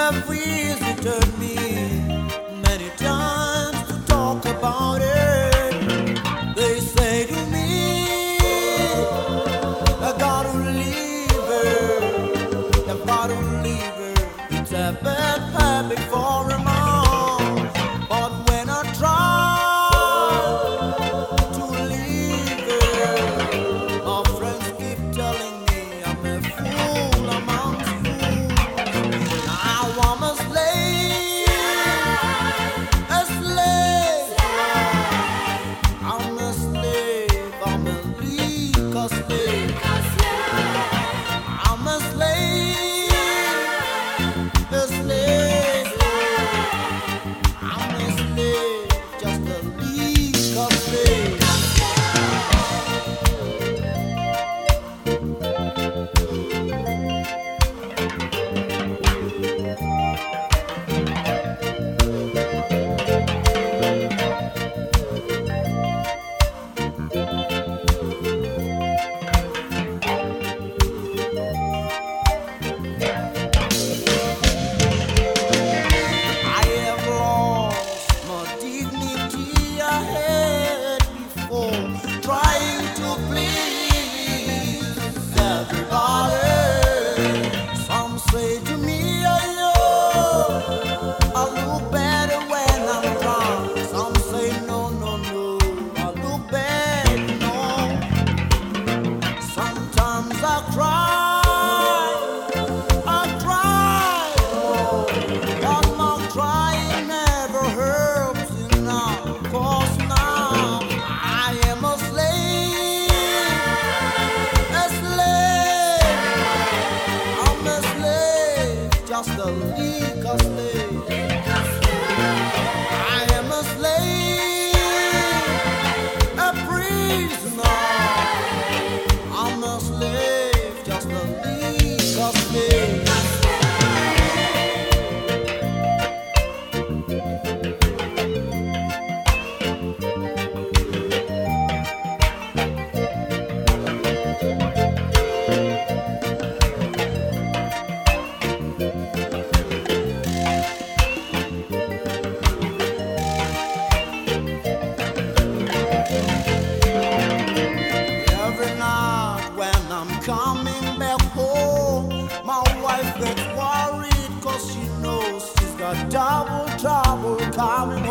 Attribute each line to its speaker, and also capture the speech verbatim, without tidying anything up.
Speaker 1: have visited me many times to talk about it. They say to me, I gotta leave her, I gotta leave her. It's a bad habit for a man. But when I try to leave her, my friends keep telling me I'm a fool amongst fools. Now I'm a slave, a slave. I'm a slave, I'm a legal slave. I'm a slave, a slave. I'm a slave, just a legal slave. I have lost my dignity I had before, trying to please everybody. Some say to me, oh, I look better when I'm drunk. Some say, no, no, no, I look bad, no. Sometimes I cry, I cry, oh, but my crying never helps enough. 'Cause now I am a slave, a slave. I'm a slave, just a legal slave. I am a slave, a prisoner. I'm a slave, just a legal slave. Every night when I'm coming back home, my wife gets worried 'cause she knows she's got double trouble coming